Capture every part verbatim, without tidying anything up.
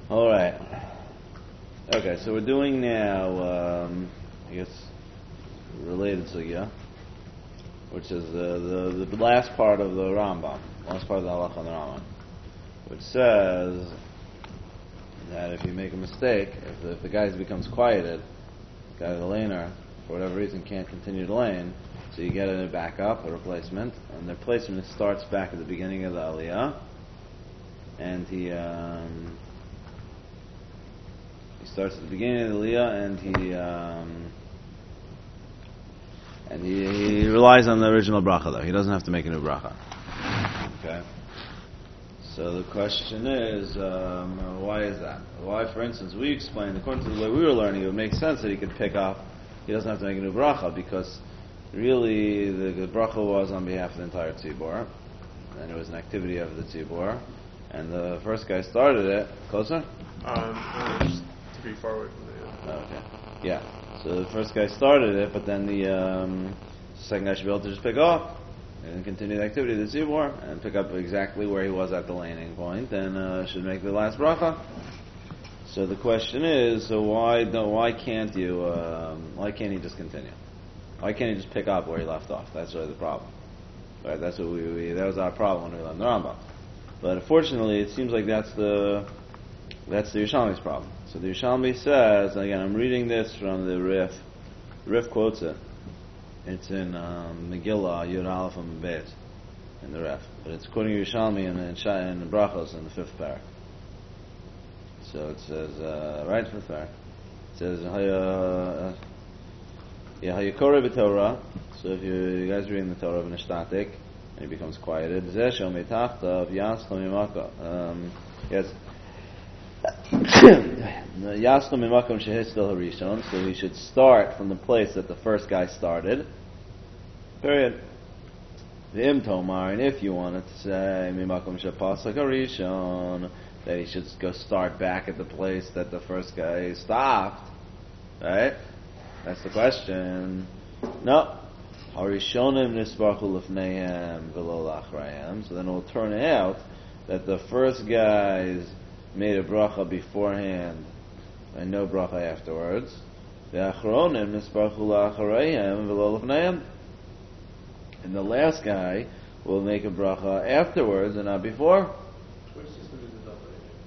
All right. Okay, so we're doing now, um, I guess, related sugya, which is uh, the the last part of the Rambam, last part of the halacha on the Rambam, which says that if you make a mistake, if the, if the guy becomes quieted, the guy, the laner, for whatever reason can't continue to lane, so you get a backup, a replacement, and the replacement starts back at the beginning of the aliyah, and he um, he starts at the beginning of the aliyah, and he um, and he, he relies on the original bracha though. He doesn't have to make a new bracha. Okay. So the question is, um, why is that? Why, for instance, we explained, according to the way we were learning, it would make sense that he could pick up, he doesn't have to make a new bracha, because really the, the bracha was on behalf of the entire tzibor, and it was an activity of the tzibor, and the first guy started it. Closer? Um, no, just to be far away from the... Uh, okay. Yeah. So the first guy started it, but then the um, second guy should be able to just pick up and continue the activity of the tzibor and pick up exactly where he was at the laning point, and uh, should make the last bracha. So the question is, so why don't, why can't you, um, why can't he just continue? Why can't he just pick up where he left off? That's really the problem. Right? That's what we, we that was our problem when we learned the Rambam. But unfortunately, it seems like that's the that's the Yerushalmi's problem. So the Yerushalmi says, again, I'm reading this from the Rif. The Rif quotes it. It's in um, Megillah, Yud Aleph and Bet, in the Ref. But it's quoting Yerushalmi in, in, Shai, in the Brachos in the fifth parak. So it says, uh, right, fifth parak. It says, Haya, yeah, Hayakore b'Torah. So if you, you guys are reading the Torah of Nishtatik, and he becomes quieted, Zeh shel metachtav yaschol mimaka. Um, yes. Yaschol mimakom shehistel harishon. So he should start from the place that the first guy started. Period. The im tomar, and if you wanted to say mimakom shepasak harishon, that he should go start back at the place that the first guy stopped. Right? That's the question. No. Harishonim nisbarchu lefneihem v'lo lachrayim. So then it will turn out that the first guys made a bracha beforehand and no bracha afterwards. The achronim nisbarchu lachrayim v'lo lefneihem. And the last guy will make a bracha afterwards and not before. Which system is it up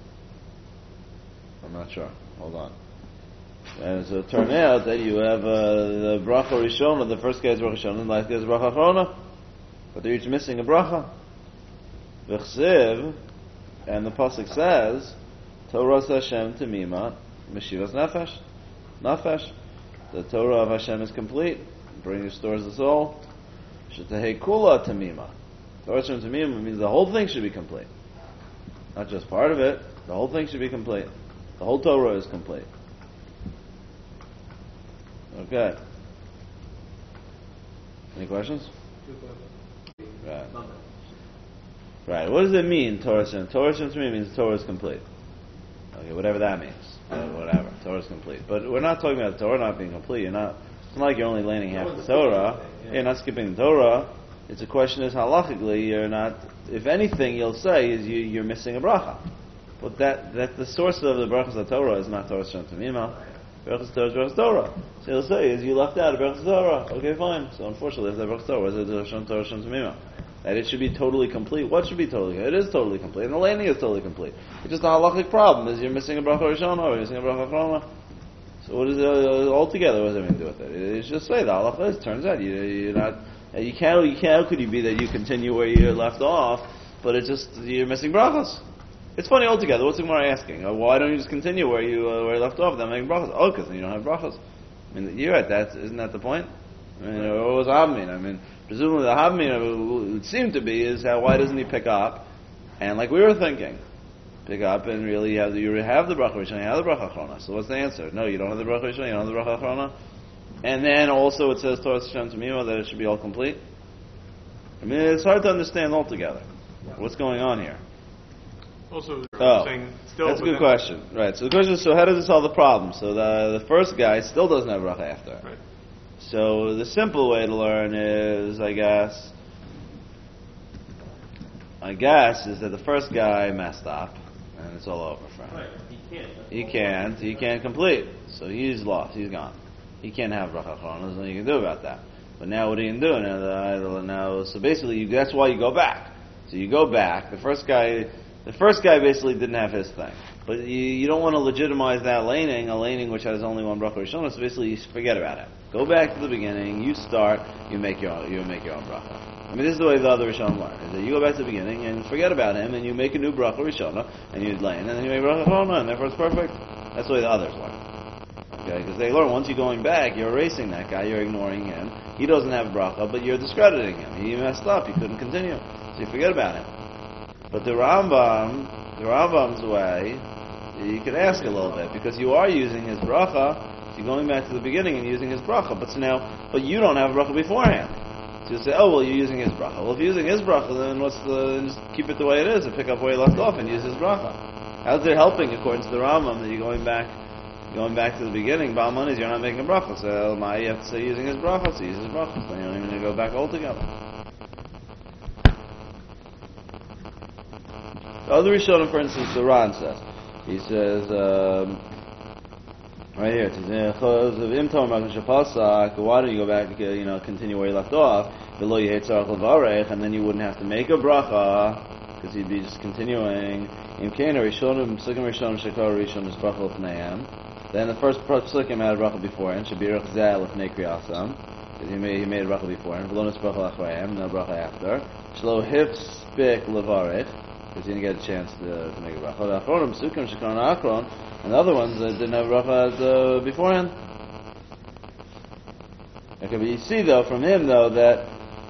I'm not sure. Hold on. And so it turned out that you have uh, the bracha rishona, the first guy's bracha rishona, and the last guy's bracha achrona, but they're each missing a bracha. V'chsiv, and the pasuk says, Torah Hashem temima, Meshivas nefesh, nefesh. The Torah of Hashem is complete. Bring restores the soul. Shetahei kula temima. Torah Hashem temima means the whole thing should be complete, not just part of it. The whole thing should be complete. The whole Torah is complete. Okay. Any questions? Right. Right. What does it mean, Torah Shem? Torah Shem to me means the Torah is complete. Okay, whatever that means. Uh, whatever. Torah is complete. But we're not talking about the Torah not being complete. You're not. It's not like you're only learning half the Torah. Yeah. You're not skipping the Torah. It's a question is halachically you're not. If anything, you'll say is you, you're missing a bracha. But that that the source of the brachas of Torah is not Torah Shem Tamima. Berachas Torah is Berachas Torah. So he'll say is you left out of Berachas Torah. Okay, fine. So unfortunately, if that Berachas Torah is Torah Shem Torah Shem Tamima, that it should be totally complete. What should be totally complete? It is totally complete, and the landing is totally complete. It's just a halachic problem is you're missing a bracha rishona or you're missing a bracha achrona. So what is it uh, altogether? What does that mean to do with it? It's just say the halacha is. Turns out you you're not. You can't. You can't. How could you be that you continue where you left off? But it's just you're missing brachas. It's funny altogether. What's the Gemara asking? Uh, why don't you just continue where you uh, where you left off? Then making brachas. Oh, because you don't have brachas. I mean, you're right. That isn't that the point? I mean, what was Havmin? I mean, presumably the Havmin would seem to be is how why doesn't he pick up? And like we were thinking, pick up and really you have the, you have the bracha rishon, you have the bracha achrona. So what's the answer? No, you don't have the bracha rishon, you don't have the bracha achrona. And then also it says Torah Hashem Tamima that it should be all complete. I mean, it's hard to understand altogether. What's going on here? Also, oh, saying still that's a good question. Right. So the question is, so how does it solve the problem? So the the first guy still doesn't have bracha after. Right. So the simple way to learn is, I guess, I guess, is that the first guy messed up, and it's all over for him. Right, he can't. He can't. He can't complete. So he's lost. He's gone. He can't have bracha achrona. There's nothing you can do about that. But now what are you going to do? Now, the idol, now, so basically, you, that's why you go back. So you go back. The first guy, the first guy basically didn't have his thing. But you, you don't want to legitimize that laning, a laning which has only one bracha rishona. So basically, you forget about it. Go back to the beginning. You start. You make your own, you make your own bracha. I mean, this is the way the other Rishon learn. Is that you go back to the beginning and forget about him, and you make a new bracha rishona, and you lane, and then you make bracha achrona, and therefore it's perfect. That's the way the others learn. Okay, because they learn once you're going back, you're erasing that guy, you're ignoring him. He doesn't have bracha, but you're discrediting him. He messed up. He couldn't continue, so you forget about him. But the Rambam, the Rambam's way, you could ask a little bit because you are using his bracha. So you're going back to the beginning and using his bracha, but so now, but you don't have bracha beforehand. So you say, oh well, you're using his bracha. Well, if you're using his bracha, then what's the? Just keep it the way it is and pick up where you left off and use his bracha. How's it helping according to the Rambam that you're going back? Going back to the beginning, Balman is you're not making a bracha. So my you have to say using his bracha, so use his bracha. So you don't even need to go back altogether. The other Rishonim, for instance, the Ran says, he says um, right here, it says, why don't you go back, you know, continue where you left off, and then you wouldn't have to make a bracha, because you'd be just continuing. Then the first psukim had a bracha beforehand. Shabirach zeh lefnei kriyasam, because he made he made a bracha beforehand. V'lo nisbrach lachreim, no bracha after. Shlo hifspik levarich, because he didn't get a chance to, to make a bracha. The achronim psukim shekron achron, and the other ones that didn't have a bracha uh, beforehand. Okay, but you see though from him though that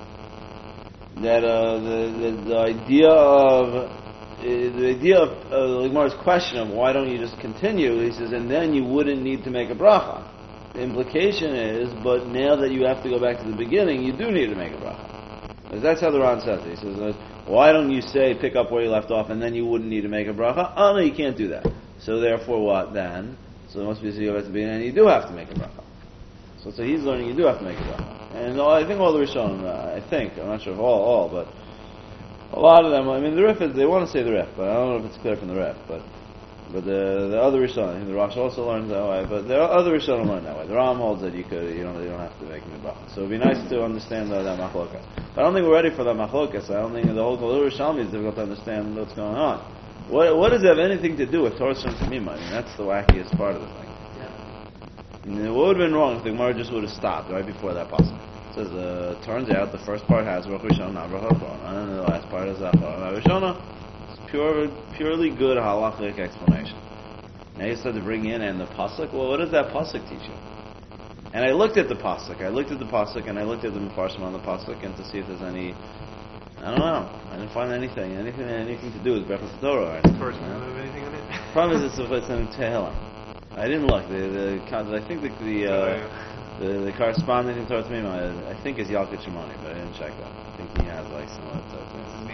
that uh, the, the the idea of Uh, the idea of uh, the Gemara's question of why don't you just continue, he says, and then you wouldn't need to make a bracha. The implication is, but now that you have to go back to the beginning, you do need to make a bracha. Because that's how the Ran says it. He says, why don't you say pick up where you left off and then you wouldn't need to make a bracha? Oh no, you can't do that. So therefore what then? So it must be so you go back to the beginning and you do have to make a bracha. So, so he's learning you do have to make a bracha. And I think all the Rishonim, uh, I think, I'm not sure if all, all, but a lot of them, I mean, the Rif, is, they want to say the Rif, but I don't know if it's clear from the Rif, but but the the other Rishonim, I think the Rosh also learns that way, but the other Rishonim learn that way. The Ram holds that you could, you don't, you don't have to make a bracha. So it would be nice to understand that, that machlokas. But I don't think we're ready for that machlokas. I don't think the whole Kol Yerushalmi is difficult to understand what's going on. What what does it have anything to do with Torah Shem Tamima? I mean, that's the wackiest part of the thing. Yeah. I mean, what would have been wrong if the Gemara just would have stopped right before that possible? It says, uh, turns out the first part has Baruch Rishon, not Baruch Achrona, and the last part is Achrona Rishona. It's pure, purely good halachic explanation. Now you start to bring in and the pasuk. Well, what does that pasuk teach you? And I looked at the pasuk. I looked at the pasuk, and I looked at the Mefarshim on the pasuk, and to see if there's any. I don't know. I didn't find anything, anything, anything to do with Berachos Torah. Right? First, you don't have anything on it. Problem is, it's, it's in Tehillim. I didn't look. The, the, I think the the. Uh, oh, yeah. The, the correspondent in Torah Tamima, I, I think, is Yalkut Shimoni, but I didn't check that. I think he has like some other Torah Tamima.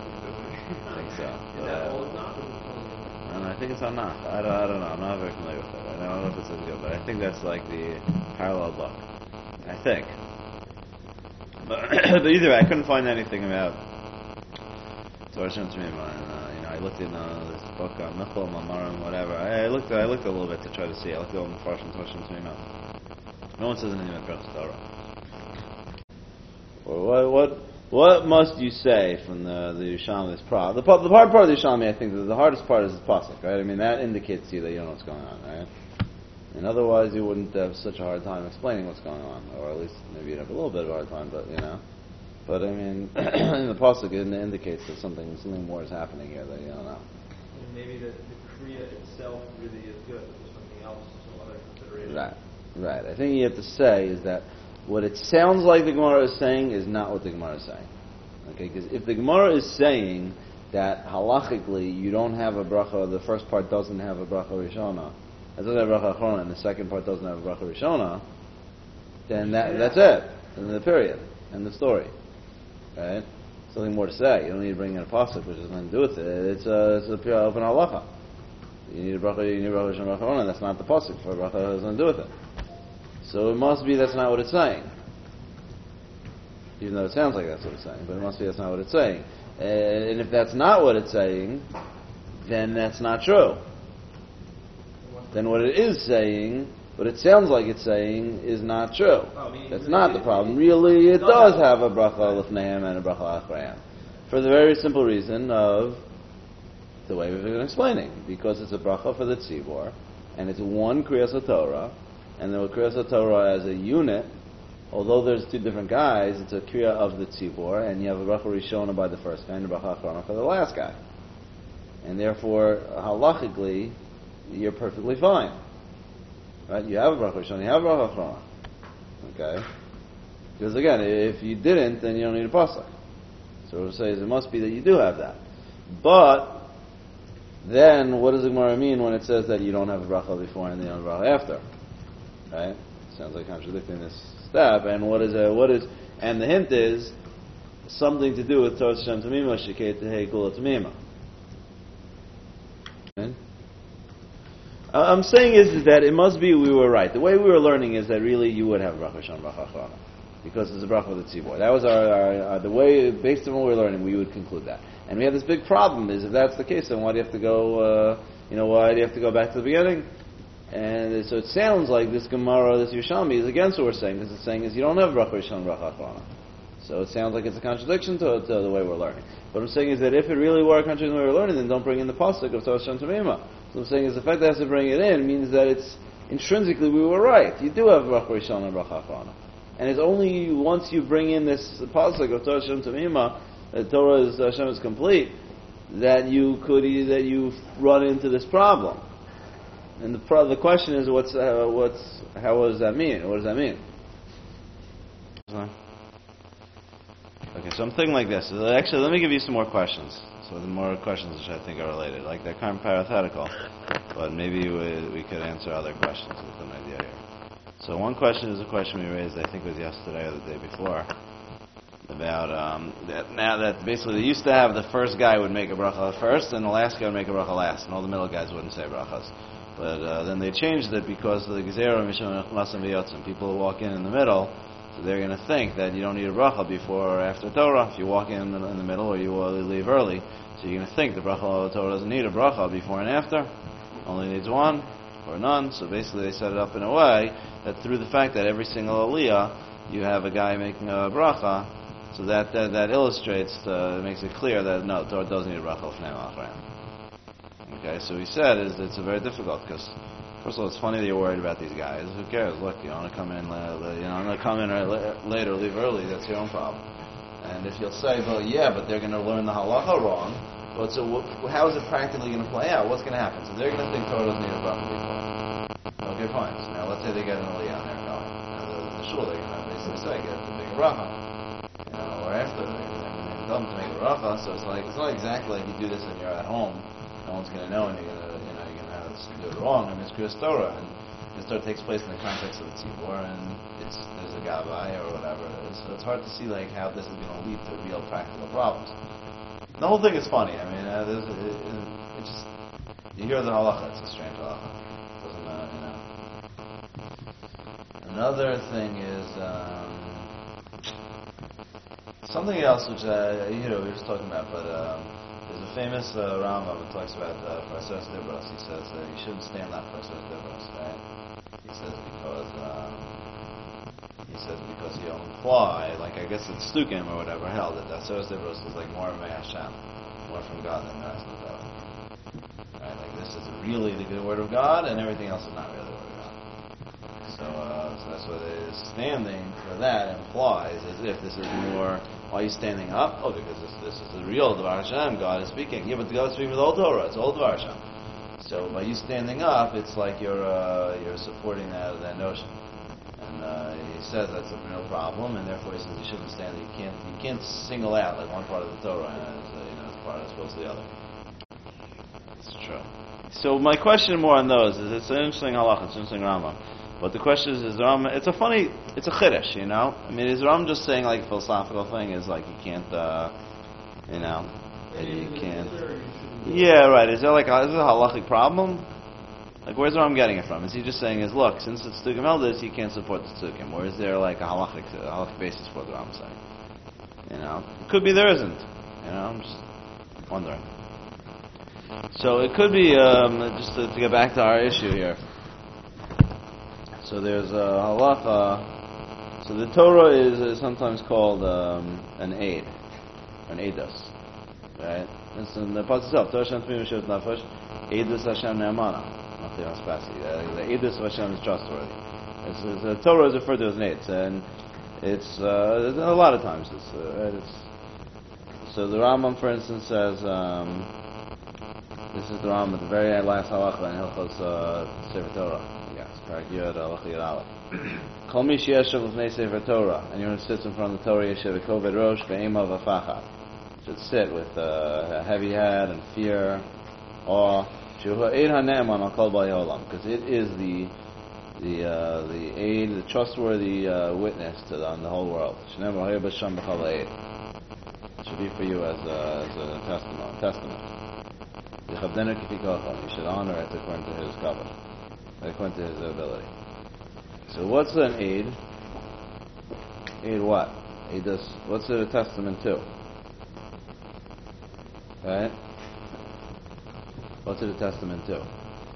I think so. But, uh, and I think it's on Nach. I don't, I don't know. I'm not very familiar with it. I don't know if it's as good, but I think that's like the parallel book. I think. But, but either way, I couldn't find anything about Torah Shem Tamima. And, uh, you know, I looked in uh, this book on Michal, Mamarim, whatever. I, I looked. I looked a little bit to try to see. I looked at all the Mefarshim Torah Shem Tamima. No one says anything about Berachos Torah. Or what, what, what must you say from the the Yerushalmi? This pro, the, the hard part of the Yerushalmi, I think, the, the hardest part is the pasuk, right? I mean, that indicates to you that you don't know what's going on, right? And otherwise, you wouldn't have such a hard time explaining what's going on, or at least maybe you'd have a little bit of a hard time, but you know. But I mean, in the pasuk, it indicates that something something more is happening here that you don't know. And maybe the, the kriya itself really is good, but there's something else, some other consideration. Right. Right. I think you have to say is that what it sounds like the Gemara is saying is not what the Gemara is saying. Okay, because if the Gemara is saying that halachically you don't have a bracha, the first part doesn't have a bracha rishona, it doesn't have a bracha achrona, and the second part doesn't have a bracha rishona, then that, that's it. And the period and the story. Right? Something more to say. You don't need to bring in a pasuk, which has nothing to do with it. It's a, it's a pure open halacha. You need a bracha, you need a bracha rishona, bracha achrona. That's not the pasuk. For a bracha has nothing to do with it. So it must be that's not what it's saying. Even though it sounds like that's what it's saying, but it must be that's not what it's saying. And if that's not what it's saying, then that's not true. Then what it is saying, what it sounds like it's saying, is not true. Oh, I mean, That's it- not it- the problem. it- Really, it it does does have a bracha lefneim and a bracha achrayim, for the very simple reason of the way we've been explaining, because it's a bracha for the tzibor, and it's one kriyas HaTorah, and the kriyas HaTorah as a unit, although there's two different guys, it's a kriya of the tzibor, and you have a bracha rishona by the first guy and a bracha achrona for the last guy, and therefore halachically you're perfectly fine, right? You have a bracha rishona, you have a bracha achrona, okay? Because again, if you didn't, then you don't need a pasuk. So what it says, it must be that you do have that, but then, what does the Gemara mean when it says that you don't have a bracha before and you don't have a bracha after? Right? Sounds like contradicting this step. And what is a, what is? And the hint is something to do with Torah Shem Tamima Shekei Tehei Gula Tamima. I'm saying is, is that it must be we were right. The way we were learning is that really you would have bracha Shem bracha Achrona, because it's a bracha of the tzibor. That was our, our, our the way, based on what we were learning, we would conclude that. And we have this big problem: is if that's the case, then why do you have to go? Uh, you know, why do you have to go back to the beginning? And so it sounds like this Gemara, this Yerushalmi, is against what we're saying, because it's saying is you don't have bracha rishon, bracha achrona. So it sounds like it's a contradiction to, to the way we're learning. What I'm saying is that if it really were a contradiction to the way we're learning, then don't bring in the pasuk of Torah Shem Tamima. So I'm saying is the fact that it has to bring it in means that it's intrinsically we were right. You do have bracha rishon and bracha achrona. And it's only once you bring in this pasuk of Torah Shem Tamima, that Torah is, Hashem is complete, that you could that you run into this problem. And the pro- the question is, what's uh, what's how what does that mean? What does that mean? Okay, so I'm thinking like this. So actually, let me give you some more questions. So the more questions which I think are related, like they're kind of parenthetical, but maybe we, we could answer other questions with an idea here. So one question is a question we raised, I think it was yesterday or the day before, about um, that now that basically they used to have the first guy would make a bracha first, and the last guy would make a bracha last, and all the middle guys wouldn't say brachas. But uh, then they changed it because of the gezerah mishum chlasam v'yotzim. People who walk in in the middle, so they're going to think that you don't need a bracha before or after Torah. If you walk in in the, in the middle, or you leave early, so you're going to think the bracha of Torah doesn't need a bracha before and after, only needs one or none. So basically, they set it up in a way that through the fact that every single aliyah you have a guy making a bracha, so that that, that illustrates, uh, makes it clear that no, Torah doesn't need a bracha of Fnei Achrayim. Okay, so he said is it's a very difficult because first of all it's funny that you're worried about these guys. Who cares? Look, you want to come in, uh, you know, I'm going to come in late or leave early. That's your own problem. And if you'll say, well, yeah, but they're going to learn the halacha wrong. Well, so wh- how is it practically going to play out? What's going to happen? So they're going to think Torah doesn't need a bracha before. Okay, fine. So now let's say they get an aliyah on there going. Now the, the shul they're going to basically say get to make a bracha. You know, or after they're going to tell them to make a bracha. So it's like it's not exactly like you do this and you're at home. No one's going to know, and you're going to, you know, you're going to have to do it wrong. I mean, it's Kriyas Torah, and Kriyas Torah takes place in the context of the tzibor, and it's there's a gavai or whatever it is. So it's hard to see like how this is going to lead to real practical problems. The whole thing is funny. I mean, uh, there's, it, it, it just you hear the halacha. It's a strange halacha. It doesn't, uh, you know. Another thing is um, something else, which uh, you know we were just talking about, but. Um, There's a famous uh, Rambam who talks about uh, Parasas Dibros. He says uh, you shouldn't stand up Parasas Dibros, right? He says because um, he says because you'll imply, like I guess it's Stukim or whatever, held that Parasas Dibros is like more of Hashem, more from God than the rest of the Torah. Right? Like this is really the good word of God, and everything else is not really the word of God. So, uh, so that's what it is. Standing for that implies as if this is more. Why are you standing up? Oh, because this, this is the real Dvar Hashem. God is speaking. Yeah, but God is speaking with all Torah. It's all Dvar Hashem. So by you standing up, it's like you're uh, you're supporting that that notion. And uh, he says that's a real problem, and therefore he says you shouldn't stand. You can't you can't single out like one part of the Torah as uh, you know as part as opposed to the other. It's true. So my question more on those is it's an interesting halach. It's an interesting Rambam. But the question is, is Ram, it's a funny, it's a chiddush, you know? I mean, is Ram just saying like a philosophical thing, is like you can't, uh, you know, you can't. Yeah, right. Is there like a, is there a halachic problem? Like, where's Ram getting it from? Is he just saying is, look, since it's Tzukim Elders, you can't support the Tzukim? Or is there like a halachic, a halachic basis for what the Ram is saying? You know? It could be there isn't. You know, I'm just wondering. So it could be, um, just to, to get back to our issue here. So there's a halacha. So the Torah is, is sometimes called um, an aid, an edus, right? It's in the pasuk itself. Torah Hashem Tmim Yeshivat Nefesh, edus Hashem Ne'amana. The edus of Hashem is trustworthy. It's, it's, the Torah is referred to as an aid, and it's uh, a lot of times. It's, uh, right, it's so the Rambam, for instance, says. Um, This is the Rambam at the very last halacha in Hilchos uh, Sefer Torah. Yes, Parak Yod Halacha Yod Aleph. Kol mi sheyeshev l'fnei Sefer Torah, and anyone who sits in front of the Torah yeshev v'koved rosh ve'ema v'facha, should sit with uh, a heavy head and fear, awe. Shehu eid hane'eman al kol b'nei olam, because it is the the uh, the aid, the trustworthy uh, witness to the, on the whole world. Shneim v'hayir b'sham b'chol aid. It should be for you as a, as a testament. testament. You should honor it according to his cover, according to his ability. So what's an aid? Aid what? Aid does, what's it a testament to? Right? What's it a testament to?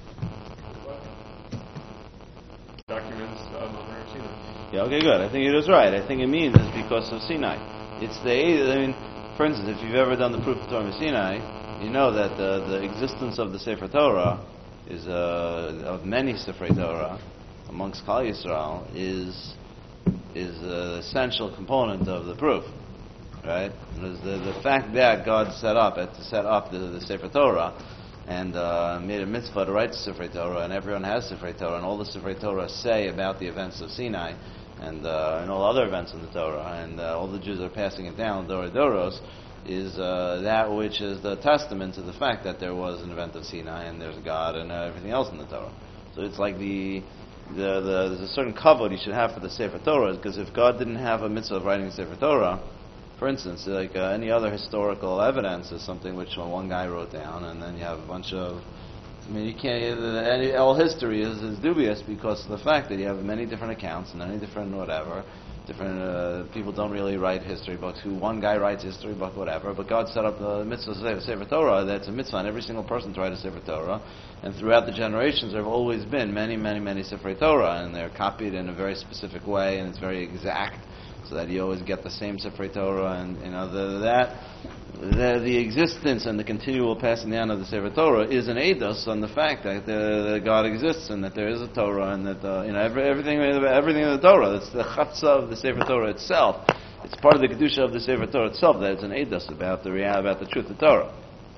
Documents of Mount Sinai. Yeah, okay, good. I think it is right. I think it means it's because of Sinai. It's the aid, I mean, for instance, if you've ever done the proof of Torah Sinai, you know that the, the existence of the Sefer Torah is uh, of many Sefer Torah amongst Klal Yisrael is is an essential component of the proof, right? There's the the fact that God set up it to set up the, the Sefer Torah and uh, made a mitzvah to write the Sefer Torah, and everyone has Sefer Torah, and all the Sefer Torah say about the events of Sinai and uh, and all other events in the Torah, and uh, all the Jews are passing it down Dora Doros. Is uh, that which is the testament to the fact that there was an event of Sinai and there's God and uh, everything else in the Torah. So it's like the, the, the there's a certain kavod you should have for the Sefer Torah, because if God didn't have a mitzvah of writing the Sefer Torah, for instance, like uh, any other historical evidence is something which one guy wrote down, and then you have a bunch of, I mean, you can't, any, all history is, is dubious because of the fact that you have many different accounts and many different whatever. Different uh, people don't really write history books. Who one guy writes history book, whatever. But God set up the mitzvah of Sefer Torah. That's a mitzvah on every single person to write a Sefer Torah. And throughout the generations, there have always been many, many, many Sefer Torah, and they're copied in a very specific way, and it's very exact, so that you always get the same Sefer Torah. And you know the, that the, the existence and the continual passing down of the Sefer Torah is an edus on the fact that, uh, that God exists and that there is a Torah and that uh, you know every, everything everything in the Torah. It's the chatzah of the Sefer Torah itself. It's part of the kedusha of the Sefer Torah itself that it's an edus about the real, about the truth of Torah.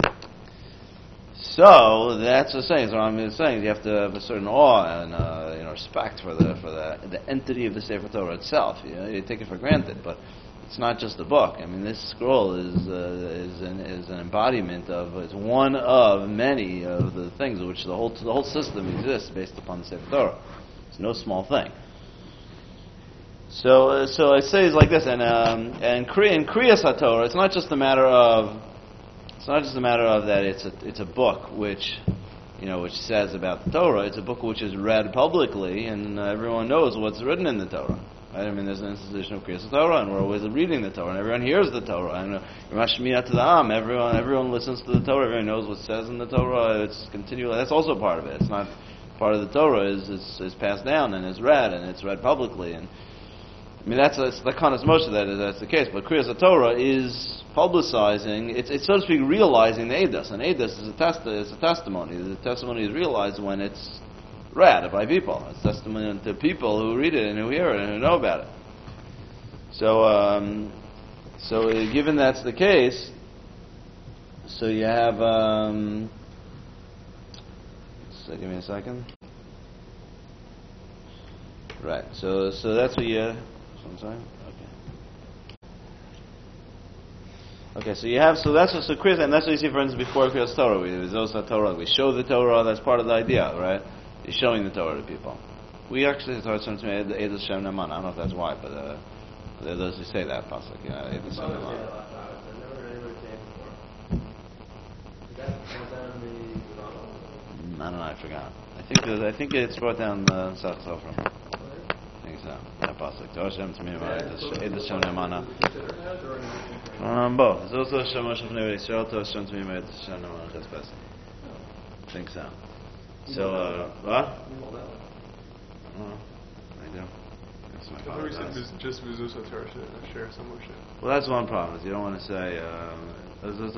So that's the saying. So what I'm saying is you have to have a certain awe and uh, you know respect for the for the the entity of the Sefer Torah itself. You know, you take it for granted, but it's not just a book. I mean, this scroll is uh, is an is an embodiment of, it's one of many of the things which the whole the whole system exists based upon the Sefer Torah. It's no small thing. So uh, so I say it's like this, and um, and in Kriyas HaTorah, it's not just a matter of it's not just a matter of that it's a it's a book which you know which says about the Torah. It's a book which is read publicly, and uh, everyone knows what's written in the Torah. Right? I mean, there's an institution of Kriyas Torah, and we're always reading the Torah, and everyone hears the Torah. And Mashmi'at to the Am, everyone, everyone listens to the Torah. Everyone knows what it says in the Torah. It's continual. That's also part of it. It's not part of the Torah. is is, is passed down and is read, and it's read publicly. And I mean, that's it's the Kanas Moshe that is that's the case. But Kriyas Torah is publicizing. It's it's so to speak realizing the Eidos. And Eidos is a test is a testimony. The testimony is realized when it's read by people. It's testimony to people who read it and who hear it and who know about it. So, um, so uh, given that's the case, so you have. Um, so give me a second. Right. So, so that's what you. I'm sorry. Okay. Okay. So you have. So that's what. So Kriyas, and that's what you see, for instance, before Kriyas Torah. We Zos Torah. We show the Torah. That's part of the idea, right? You're showing the Torah to people. We actually Torah to me the Eidos Shem Neman. I don't know if that's why, but uh, there are those who say that pasuk. You know, Eidos Shem Neman. I don't know. I forgot. I think that, I think it's brought down the Sach Sofra. I think so. That pasuk. Torah Shem to me Eidos Shem Neman. Um, both. It's also Shemosh of Nevei Yisrael. Torah Shem to me Eidos Shem Neman. That's best. I think so. So, uh, what? You won't know. Oh, I do. That's my I thought we said father does. vis- just Vizusa Torah should share some motion. Well, that's one problem. Is you don't want to say. Um, how does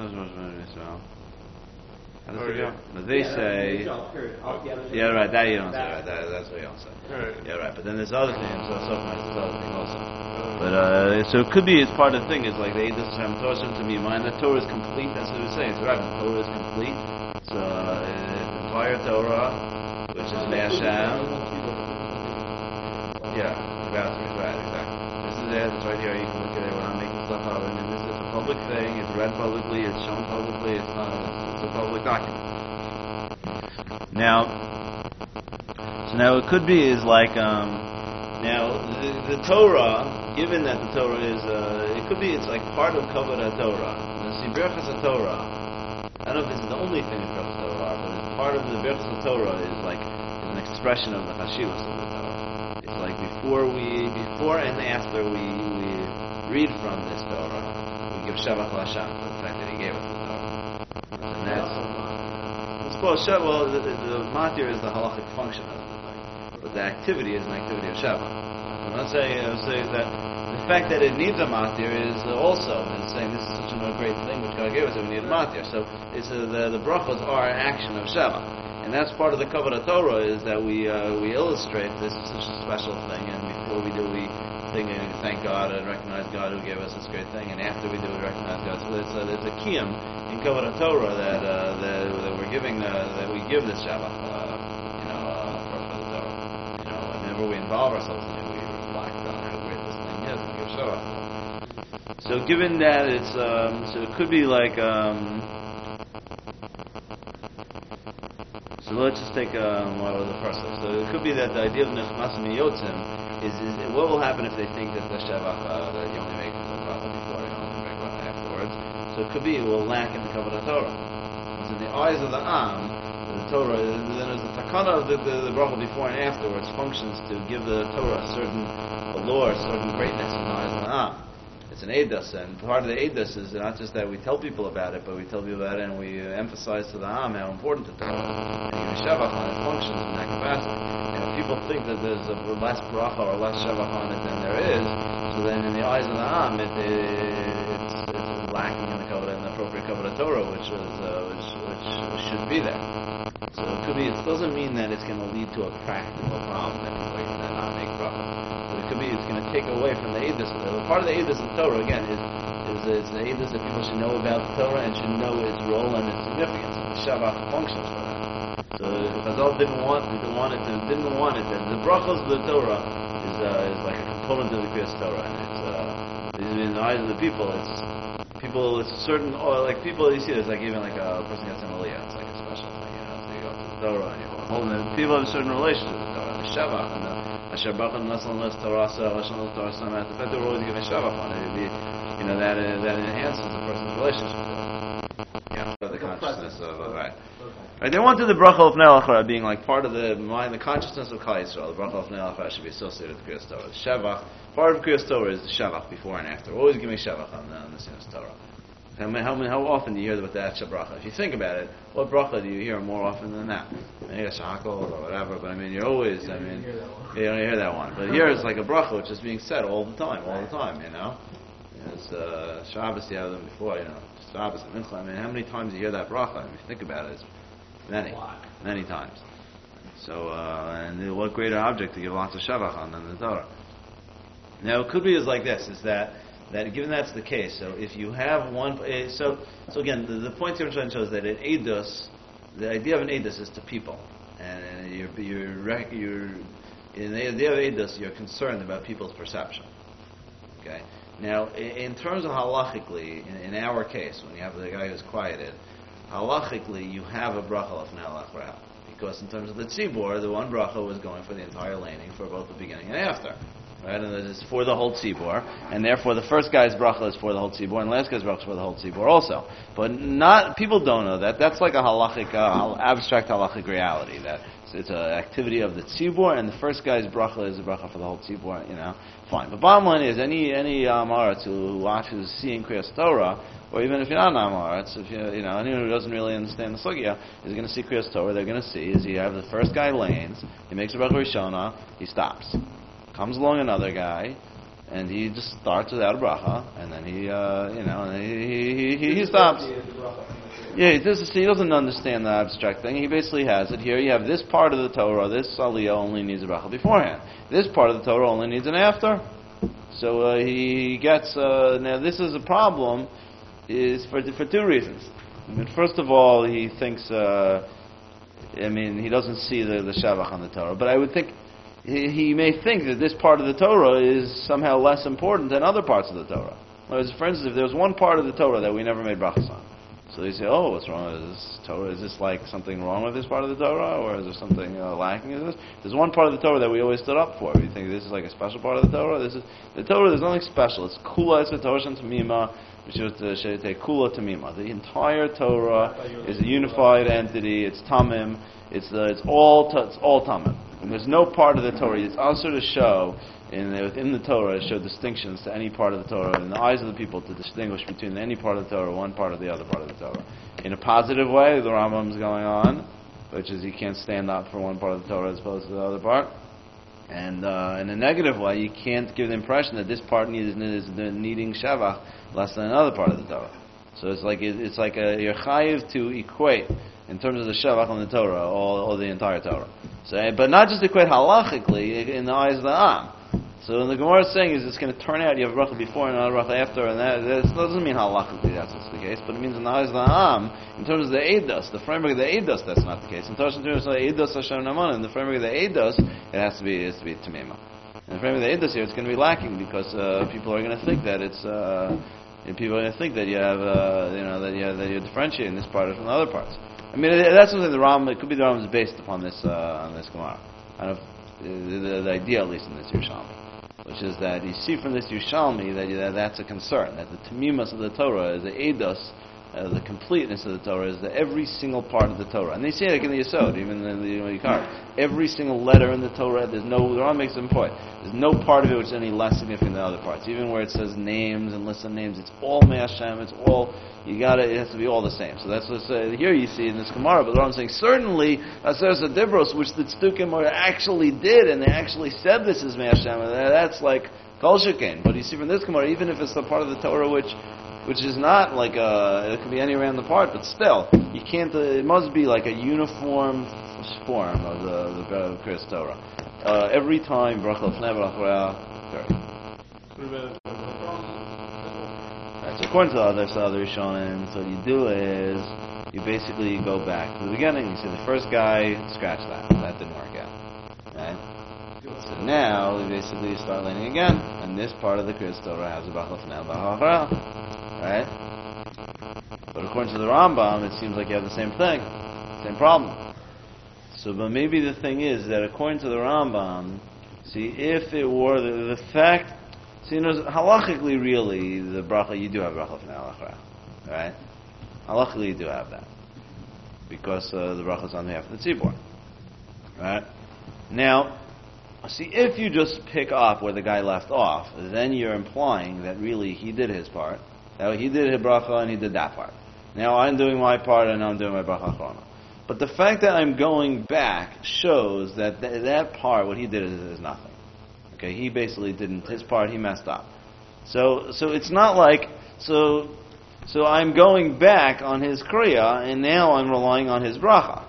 Oh, it go? yeah. But they Yeah, say. jump, period. I'll- yeah, there's Yeah, a- right. That you don't say. that- Right. That, that's what you don't say. Right. Yeah, right. But then there's other things. So sometimes there's other thing also. But uh, so it could be. It's part of the thing. Is like they this Hashem Torah to me. Mind the Torah is complete. That's what it's saying. It's right. The Torah is complete. So uh, the entire Torah, which is Hashem. Yeah, the bathrooms, right, exactly. This is it, it's right here, you can look at it, we're not making stuff up, and this is a public thing, it's read publicly, it's shown publicly, it's not, it's a public document. Now, so now it could be is like, um, now, the, the Torah, given that the Torah is, uh, it could be, it's like part of Kavod HaTorah. Now, see, Birchas HaTorah, I don't know if it's the only thing in Birchas HaTorah, but it's part of the Birchas HaTorah is like, is an expression of the Chashivas of the Torah. It's like before we, before and after we, we read from this Torah, we give Shabbat Hashem for the fact that He gave us the Torah. And that's, it's called Shabbat. Well, the, the, the matir is the halachic function of the thing, but the activity is an activity of Shabbat. I'm not saying, I'm saying that the fact that it needs a matir is also is saying this is such a great thing which God gave us that we need a matir. So it's a, the the brachos are an action of Shabbat. And that's part of the Kavod HaTorah is that we uh, we illustrate this is such a special thing, and before we do, we think and thank God and recognize God who gave us this great thing, and after we do, we recognize God. So there's a, there's a kiyum in Kavod HaTorah that, uh, that that we're giving uh, that we give this Shabbat, uh, you know, uh, for, for the Torah. You know, whenever we involve ourselves in it, we reflect on how great this thing is, and we give Shabbat. So given that it's um, so it could be like. Um, So let's just take um, one of the first. So it could be that the idea of Nechmas Miyotzim is, is what will happen if they think that the Shabbat uh, that you only make the bracha before, you only make bracha afterwards. So it could be it will lack in the Kavod HaTorah. So in the eyes of the Am, the Torah, then there's the takana of the, the, the bracha before and afterwards functions to give the Torah a certain allure, a certain greatness in the eyes of the Am. It's an edus, and part of the edus is not just that we tell people about it, but we tell people about it and we uh, emphasize to the Am how important the Torah is. And even Shabbat on it functions in that capacity. And if people think that there's a less bracha or less Shabbat on it than there is, so then in the eyes of the Am, it, it, it's, it's lacking in the Kavod, in the appropriate Kavod HaTorah, which is uh, which, which should be there. So it could be. It doesn't mean that it's going to lead to a practical problem that people are going to not make bracha. It could be it's going to take away from the edus. Part of the edus of the Torah again is is, is the edus that people should know about the Torah and should know its role and its significance. And the Shabbat functions for that. So Chazal didn't want didn't want it to, didn't want it. And the brachos of the Torah is uh, is like a component of the Kriyas Torah, and it's uh, in the eyes of the people. It's people. It's certain or like people you see. It's like even like a person gets an aliyah. It's like a special thing, you know. So you go to the Torah and you hold it. People have a certain relationship with the Torah. The Shabbat and the Asher Bachan Nasal Nas Torah Sa Asher Nas Torah Sa Mat. The fact that we're always giving Shabbat on it, be, you know, that uh, that enhances the person's relationship with it. Yeah, the consciousness of uh, right. Right. They wanted the bracha of Nei Lachara being like part of the mind, the consciousness of Klal Yisrael. The bracha of Nei Lachara should be associated with Kriyas Torah. The Shabbat, part of Kriyas Torah is the Shabbat before and after. We're always giving Shabbat on the, on the Sinus Torah. How, how, how often do you hear about that bracha? If you think about it, what bracha do you hear more often than that? Maybe a shakol or whatever, but I mean, you're always, I mean, you don't hear that one. But here it's like a bracha which is being said all the time, all the time, you know? It's uh, Shabbos, you have them before, you know, Shabbos and Mincha. I mean, how many times you hear that bracha? I mean, if you think about it, it's many, many times. So, uh, and what greater object to give lots of Shabbat on than the Torah? Now, it could be is like this, is that that given that's the case, so if you have one, uh, so so again, the, the point here I'm trying to show is that an edus, the idea of an edus is to people, and you're you're you're in the idea of edus, you're concerned about people's perception. Okay, now in, in terms of halachically, in, in our case, when you have the guy who's quieted, halachically you have a bracha of Nei Lachara, because in terms of the tzibor, the one bracha was going for the entire laning for both the beginning and after. Right, and it's for the whole tzibor, and therefore the first guy's bracha is for the whole tzibor, and the last guy's bracha is for the whole tzibor also. But not people don't know that. That's like a halachic, uh, abstract halachic reality. That it's, it's an activity of the tzibor, and the first guy's bracha is a bracha for the whole tzibor. You know, fine. But bottom line is, any any Amara to watch who's seeing Kriyas Torah or even if you're not an Amaretz, if you you know anyone who doesn't really understand the sugya is going to see Kriyas Torah. They're going to see is you have the first guy lanes, he makes a bracha rishona, he stops, comes along another guy, and he just starts without a bracha, and then he uh, you know and he he, he, he stops. Yeah, he doesn't, he doesn't understand the abstract thing. He basically has it here. You have this part of the Torah, this aliyah only needs a bracha beforehand. This part of the Torah only needs an after. So uh, he gets, uh, now this is a problem, is for for two reasons. I mean, first of all, he thinks, uh, I mean, he doesn't see the, the Shavach on the Torah, but I would think, he, he may think that this part of the Torah is somehow less important than other parts of the Torah. Whereas, for instance, if there was one part of the Torah that we never made brachas on, so you say, oh, what's wrong with this Torah? Is this like something wrong with this part of the Torah? Or is there something uh, lacking in this? There's one part of the Torah that we always stood up for. You think this is like a special part of the Torah? This is the Torah, there's nothing special. It's kula, it's a Torah shem tamima, which is the kula tamima. The entire Torah is a unified entity, it's tamim, it's, uh, it's all ta- it's all tamim. And there's no part of the Torah, it's also to show In the, within the Torah, it showed distinctions to any part of the Torah, in the eyes of the people, to distinguish between any part of the Torah, one part or the other part of the Torah. In a positive way, the Rambam's going on, which is you can't stand up for one part of the Torah as opposed to the other part. And uh, in a negative way, you can't give the impression that this part needs, is needing Shavach less than another part of the Torah. So it's like it, it's like a, you're chayiv to equate in terms of the Shavach on the Torah, or, or the entire Torah. So, but not just equate halachically in the eyes of the Am. So the Gemara is saying is it's going to turn out you have a bracha before and not a bracha after, and that, that doesn't mean halachically that's the case, but it means in the eyes of the Am, in terms of the Eidos, the framework of the Eidos, that's not the case. In terms of the Eidos Hashem Naman, in the framework of the Eidos, it has to be it has to be Tamima. In the framework of the Eidos here, it's going to be lacking because uh, people are going to think that it's uh, people are going to think that you have uh, you know that you have, that you're differentiating this part from the other parts. I mean that's something the Ram it could be the Ram is based upon this uh, on this Gemara. I don't know if, the, the, the idea at least in this Yerushalmi. Which is that you see from this Yerushalmi that, that that's a concern, that the tamimas of the Torah is the eidos, uh, the completeness of the Torah is that every single part of the Torah. And they say it like in the Yesod, even in the Yikar. Every single letter in the Torah, there's no, the Ram makes a point, there's no part of it which is any less significant than other parts. Even where it says names and lists of names, it's all Me'ashem, it's all, you gotta, it has to be all the same. So that's what uh, here you see in this Gemara, but the Ram is saying, certainly, Aseres HaDibros, which the Tzdukim actually did, and they actually said this is Me'ashem, that's like Kol Shekin. But you see from this Gemara, even if it's the part of the Torah which which is not like a, it could be any random part, but still, you can't, uh, it must be like a uniform form of the, the uh, Kriyas Torah. Uh, every time, Bracha L'fnei Bracha L'Achorah. So according to the other, so other Rishonim, so what you do is, you basically go back to the beginning, you say the first guy, scratch that, that didn't work out. Right? So now, we basically start learning again, and this part of the Kriyas Torah has a Bracha L'fnei Bracha L'Achorah. Right? But according to the Rambam, it seems like you have the same thing, same problem. So, but maybe the thing is that according to the Rambam, see, if it were the, the fact, see, you know, halachically, really, the bracha, you do have bracha L'fnei L'Achorah, right? Halachically, you do have that, because uh, the bracha is on behalf of the tzibur, right? Now, see, if you just pick up where the guy left off, then you're implying that really he did his part. Now he did his bracha and he did that part. Now I'm doing my part and I'm doing my bracha achrona. But the fact that I'm going back shows that th- that part, what he did is, is nothing. Okay, he basically didn't his part. He messed up. So, so it's not like so. So I'm going back on his kriya, and now I'm relying on his bracha.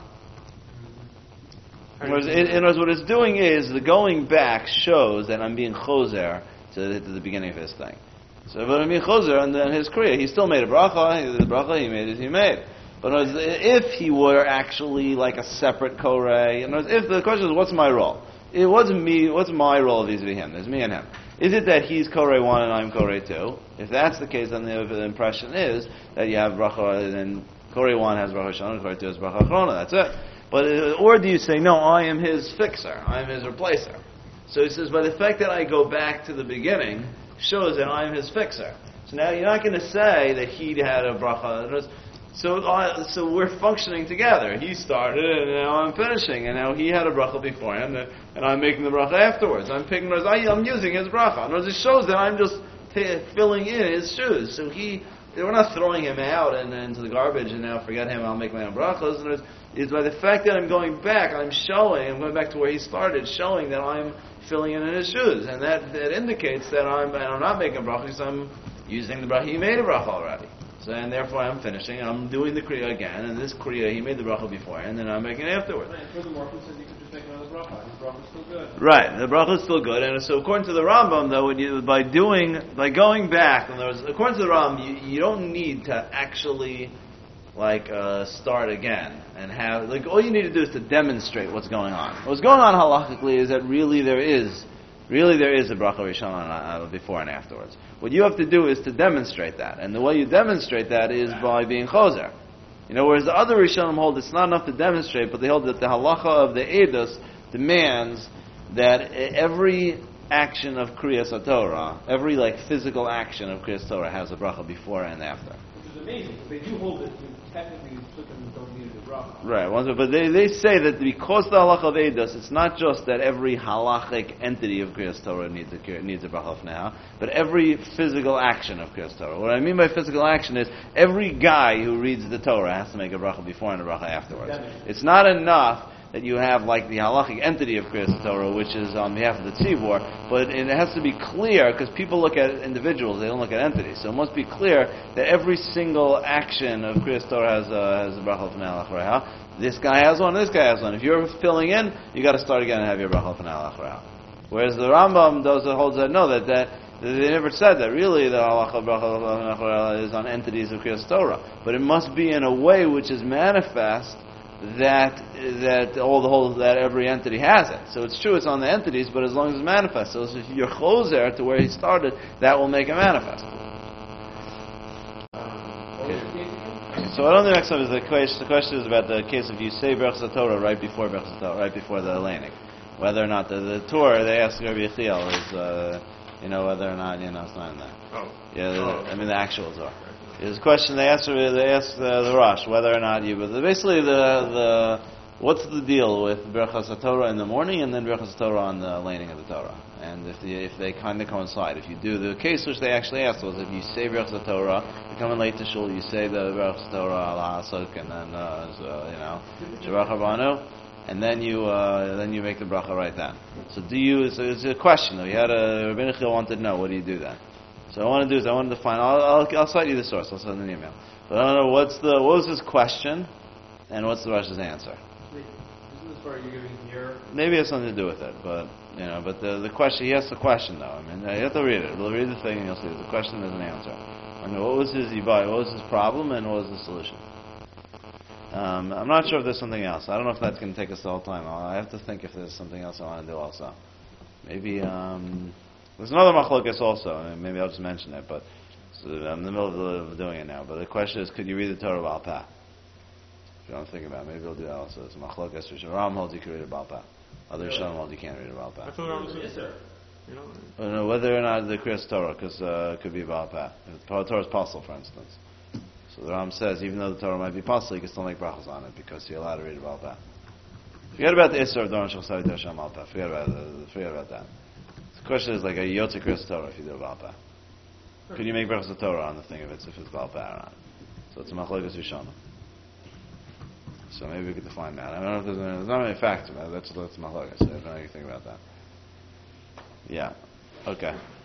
Whereas, in, in other words, what it's doing is the going back shows that I'm being choser to the, to the beginning of his thing. So, but I'm being choser, and then his kriya, he still made a bracha. He did the bracha. He made it. He made. But if he were actually like a separate korei, in other words, if the question is, what's my role? It wasn't me. What's my role vis-a-vis him? There's me and him. Is it that he's korei one and I'm korei two? If that's the case, then the, the impression is that you have bracha, and korei one has bracha shana, korei two has bracha achrona. That's it. But uh, or do you say, no, I am his fixer, I am his replacer? So he says, by the fact that I go back to the beginning shows that I am his fixer. So now you're not going to say that he had a bracha. So uh, so we're functioning together. He started, and now I'm finishing, and now he had a bracha beforehand, and, and I'm making the bracha afterwards. I'm picking, I, I'm using his bracha. In other words, it shows that I'm just t- filling in his shoes. So he we're not throwing him out and into the garbage and now forget him, I'll make my own brachos. And it's, it's by the fact that I'm going back, I'm showing, I'm going back to where he started, showing that I'm filling in in his shoes. And that, that indicates that I'm, I'm not making a bracha because I'm using the bracha. He made a bracha already. So, and therefore I'm finishing, and I'm doing the kriya again, and this kriya, he made the bracha before, and then I'm making it afterwards. Right, and furthermore, he said you could just make another bracha. His bracha is still good. Right, the bracha is still good, and so according to the Rambam, though, when you, by doing, by going back, and there was, according to the Rambam, you, you don't need to actually, like, uh, start again, and have, like, all you need to do is to demonstrate what's going on. What's going on halachically is that really there is, really there is a bracha rishon uh, before and afterwards. What you have to do is to demonstrate that, and the way you demonstrate that is by being choser. You know, whereas the other Rishonim hold it's not enough to demonstrate, but they hold that the halacha of the Eidos demands that every action of Kriyas HaTorah, every like physical action of Kriyas Torah has a bracha before and after. Which is amazing, because they do hold that you technically Sukkim don't need a bracha. Right, but they, they say that because the halacha of Eidos, it's not just that every halachic entity of Kriyas Torah needs a, needs a bracha of Neha, but every physical action of Kriyas Torah. What I mean by physical action is every guy who reads the Torah has to make a bracha before and a bracha afterwards. It's not enough that you have like the halachic entity of Kriyas Torah, which is on behalf of the tzibur, but it has to be clear, because people look at individuals, they don't look at entities. So it must be clear that every single action of Kriyas Torah has a, has a bracha l'fnei l'achreha. This guy has one, this guy has one. If you're filling in, you got to start again and have your bracha l'fnei l'achreha. Whereas the Rambam does holds that no, that that they never said that. Really, the halacha bracha l'fnei l'achreha is on entities of Kriyas Torah, but it must be in a way which is manifest that that all the whole that every entity has it. So it's true it's on the entities, but as long as it's manifest. So if you're choser to where he started, that will make it manifest. Okay. So I don't think next time is the question. The question is about the case of you say Berachas Torah right before Berachas Torah, right before the laning, whether or not the, the Torah they ask Rabbi Yechiel is uh, you know whether or not you know it's not in there. Oh. Yeah, the, oh. I mean the actual Torah. There's a question they asked. They asked uh, the Rosh whether or not you. But basically, the the what's the deal with Berachas Torah in the morning and then Berachas Torah on the laning of the Torah? And if the, if they kind of coincide, if you do the case which they actually asked was if you say Berachas Torah, you come in late to shul, you say the Berachas Torah al Hasuk, and then uh, so, you know Shabbat Rabanu, and then you uh, then you make the bracha right then. So do you? So it's a question though. You had a Rabbi Yechiel wanted to know what do you do then? So what I want to do is I wanted to find. I'll, I'll, I'll cite you the source. I'll send an email. But I don't know what's the what was his question, and what's the Rosh's answer. Isn't this where you're giving here? Maybe it has something to do with it, but you know. But the the question he asked the question though. I mean, you have to read it. We'll read the thing and you'll see the question is an answer. I mean, what was his What was his problem and what was the solution? Um, I'm not sure if there's something else. I don't know if that's going to take us the whole time. I have to think if there's something else I want to do also. Maybe. Um, There's another machlokas also, and maybe I'll just mention it, but so I'm in the middle of doing it now. But the question is, could you read the Torah Baal Peh? If you don't think about it, maybe we'll do that also. It's machlokas. Ram holds you can read it Baal Peh. Other Rishonim hold you can't read it Baal Peh. I thought Ram said Yes, sir. You know. I don't know whether or not the Kriyas Torah, because uh, it could be Baal Peh. If the Torah is possible, for instance. So the Ram says, even though the Torah might be possible, you can still make brachas on it because you're allowed to read it Baal Peh. Forget about the Isser of Doron Shel Savi Tersham Baal Peh. Forget about it. Forget about that. The question is like a Yotze Kriyas Torah if you do a Baal Peh. Could you make Berachas Torah on the thing if it's if it's Baal Peh or not? So it's a Machlokas Rishonim. So maybe we could define that. I don't know if there's, any, there's not many facts about it. That's that's Machlokas. I don't know anything about that. Yeah. Okay.